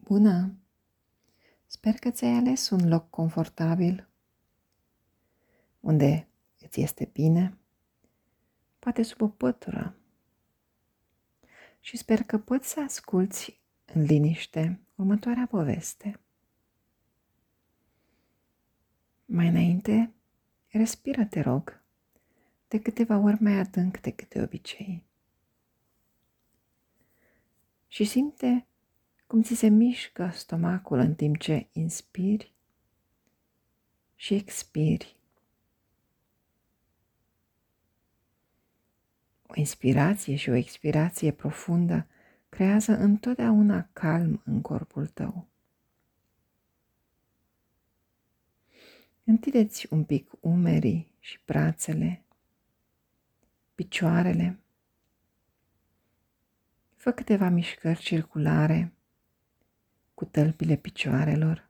Bună! Sper că ți-ai ales un loc confortabil, unde îți este bine, poate sub o pătură. Și sper că poți să asculți în liniște următoarea poveste. Mai înainte, respiră, te rog, de câteva ori mai adânc decât de obicei. Și simte cum ți se mișcă stomacul în timp ce inspiri și expiri. O inspirație și o expirație profundă creează întotdeauna calm în corpul tău. Întindeți un pic umerii și brațele, picioarele. Fă câteva mișcări circulare cu tălpile picioarelor.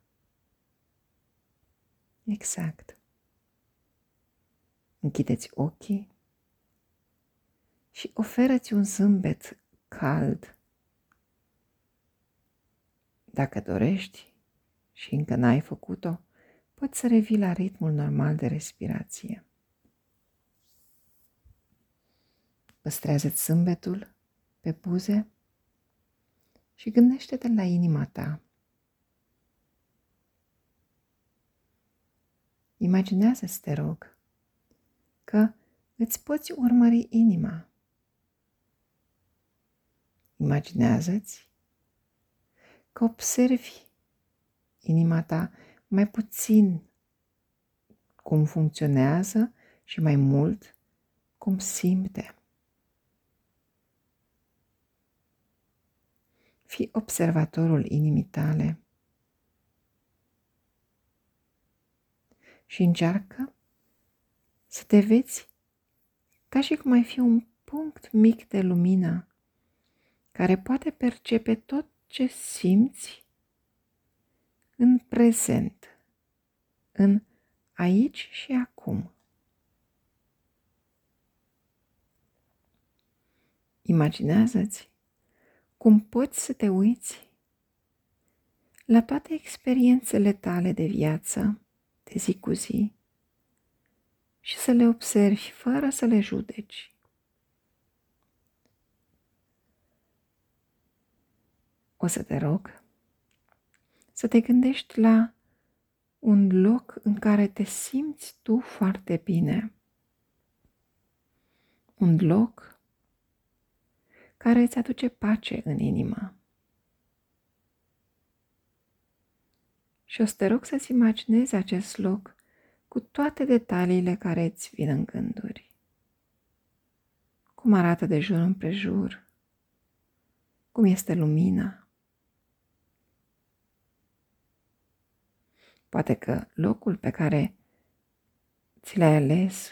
Exact. Închideți ochii și oferă-ți un zâmbet cald. Dacă dorești și încă n-ai făcut-o, poți să revii la ritmul normal de respirație. Păstrează-ți zâmbetul pe buze și gândește-te la inima ta. Imaginează-ți, te rog, că îți poți urmări inima. Imaginează-ți că observi inima ta mai puțin cum funcționează și mai mult cum simte. Fii observatorul inimii tale și încearcă să te vezi ca și cum ai fi un punct mic de lumină care poate percepe tot ce simți în prezent, în aici și acum. Imaginează-ți cum poți să te uiți la toate experiențele tale de viață, de zi cu zi, și să le observi fără să le judeci. O să te rog să te gândești la un loc în care te simți tu foarte bine. Un loc care îți aduce pace în inimă. Și o să te rog să-ți imaginezi acest loc cu toate detaliile care îți vin în gânduri. Cum arată de jur împrejur, cum este lumina. Poate că locul pe care ți l-ai ales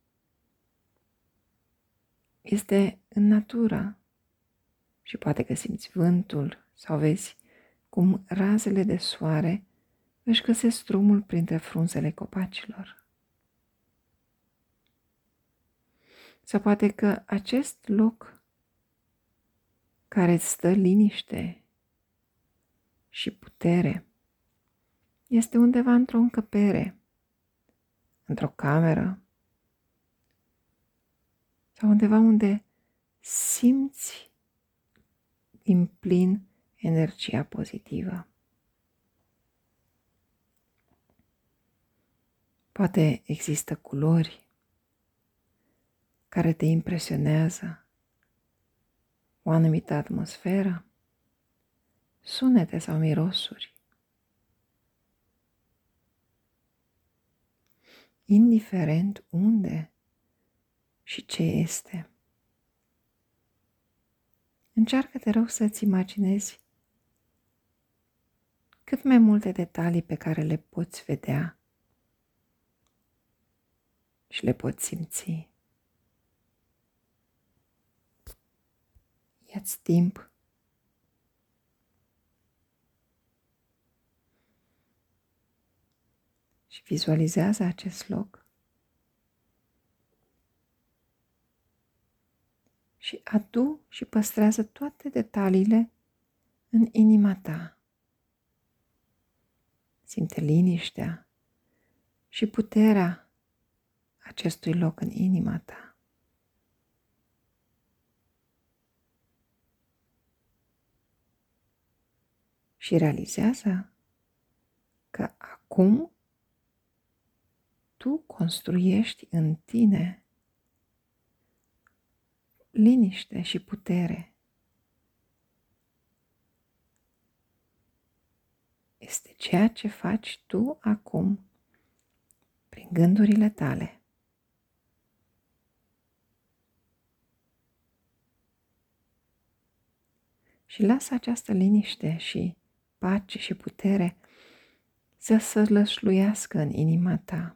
este în natură și poate că simți vântul sau vezi cum razele de soare își găsesc drumul printre frunzele copacilor. Sau poate că acest loc care îți dă liniște și putere este undeva într-o încăpere, într-o cameră sau undeva unde simți din plin energia pozitivă. Poate există culori care te impresionează, o anumită atmosferă, sunete sau mirosuri. Indiferent unde și ce este. Încearcă, te rog, să-ți imaginezi cât mai multe detalii pe care le poți vedea și le poți simți. Ia-ți timp și vizualizează acest loc și adu și păstrează toate detaliile în inima ta. Simte liniștea și puterea acestui loc în inima ta. Și realizează că acum tu construiești în tine liniște și putere. Este ceea ce faci tu acum prin gândurile tale. Și lasă această liniște și pace și putere să sălășluiască în inima ta.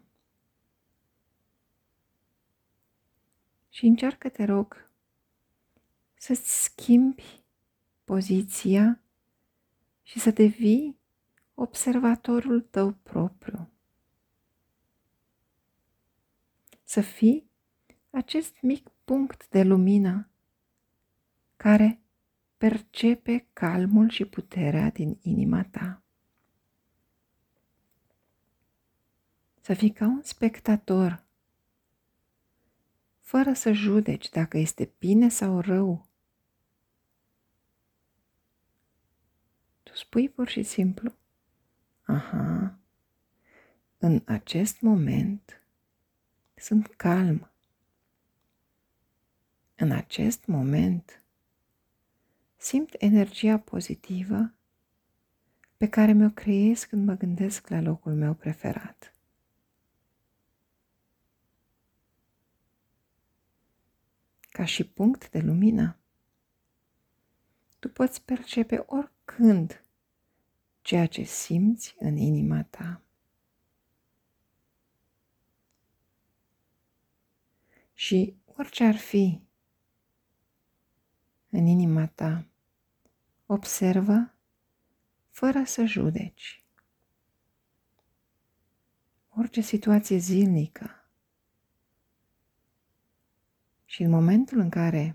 Și încearcă, te rog, să-ți schimbi poziția și să devii observatorul tău propriu. Să fii acest mic punct de lumină care percepe calmul și puterea din inima ta. Să fii ca un spectator, fără să judeci dacă este bine sau rău. Tu spui pur și simplu, aha, în acest moment sunt calm. În acest moment simt energia pozitivă pe care mi-o creez când mă gândesc la locul meu preferat. Ca și punct de lumină, tu poți percepe oricând ceea ce simți în inima ta. Și orice ar fi în inima ta, observă fără să judeci. Orice situație zilnică. Și în momentul în care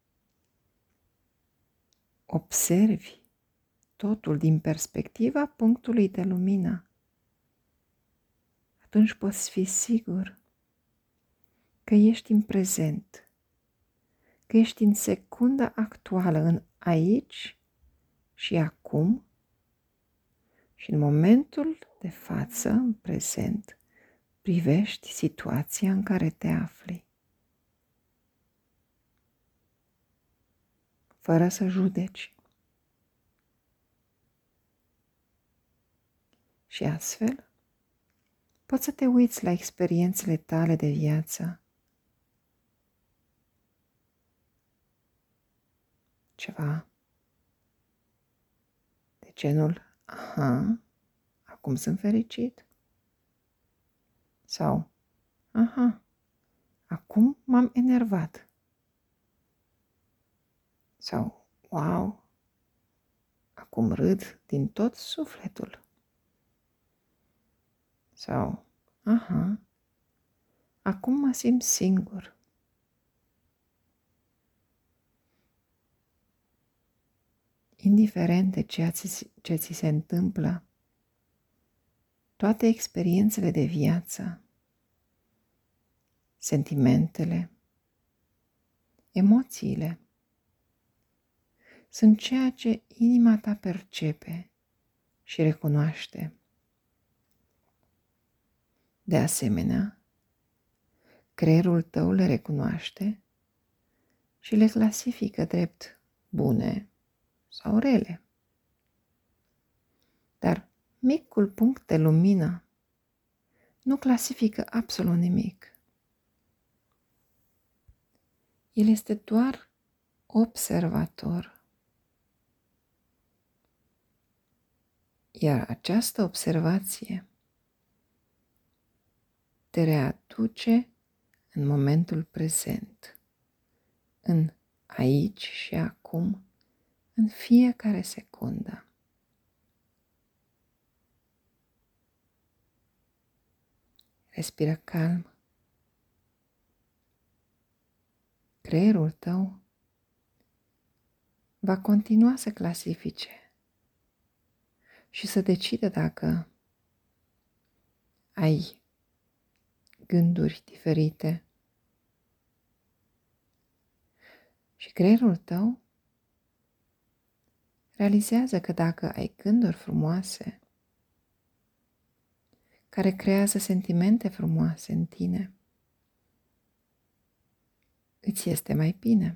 observi totul din perspectiva punctului de lumină, atunci poți fi sigur că ești în prezent, că ești în secunda actuală, în aici și acum și în momentul de față, în prezent, privești situația în care te afli. Fără să judeci. Și astfel, poți să te uiți la experiențele tale de viață. Ceva de genul, aha, acum sunt fericit. Sau, aha, acum m-am enervat. Sau, wow, acum râd din tot sufletul. Sau, aha, acum mă simt singur. Indiferent de ce ți se întâmplă, toate experiențele de viață, sentimentele, emoțiile, sunt ceea ce inima ta percepe și recunoaște. De asemenea, creierul tău le recunoaște și le clasifică drept bune sau rele. Dar micul punct de lumină nu clasifică absolut nimic. El este doar observator. Iar această observație te readuce în momentul prezent, în aici și acum, în fiecare secundă. Respiră calm. Creierul tău va continua să clasifice și să decide dacă ai gânduri diferite. Și creierul tău realizează că dacă ai gânduri frumoase, care creează sentimente frumoase în tine, îți este mai bine.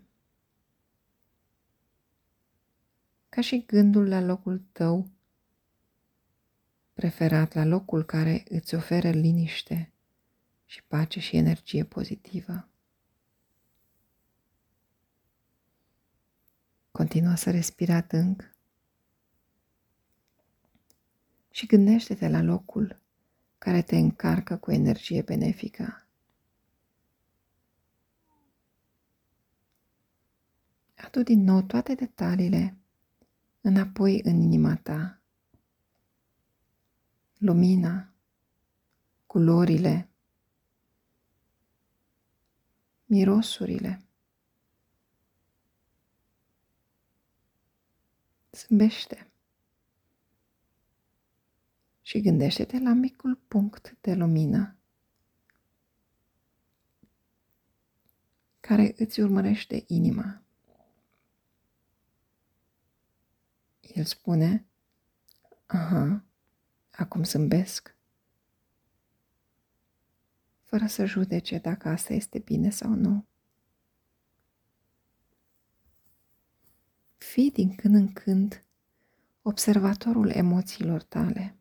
Ca și gândul la locul tău preferat, la locul care îți oferă liniște și pace și energie pozitivă. Continuă să respiri adânc și gândește-te la locul care te încarcă cu energie benefică. Adu din nou toate detaliile înapoi în inima ta. Lumina, culorile, mirosurile. Zâmbește și gândește-te la micul punct de lumină care îți urmărește inima. El spune, aha, acum zâmbesc, fără să judece dacă asta este bine sau nu. Fii din când în când observatorul emoțiilor tale,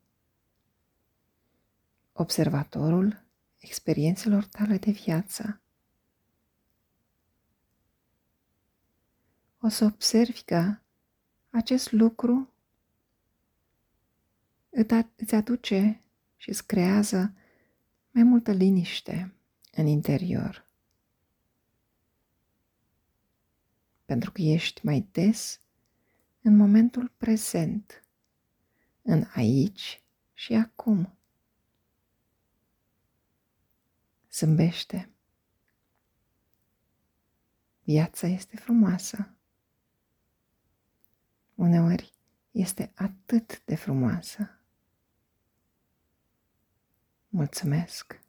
observatorul experiențelor tale de viață. O să observi că acest lucru îți aduce și îți creează mai multă liniște în interior. Pentru că ești mai des în momentul prezent, în aici și acum. Zâmbește. Viața este frumoasă. Uneori este atât de frumoasă. Mulțumesc!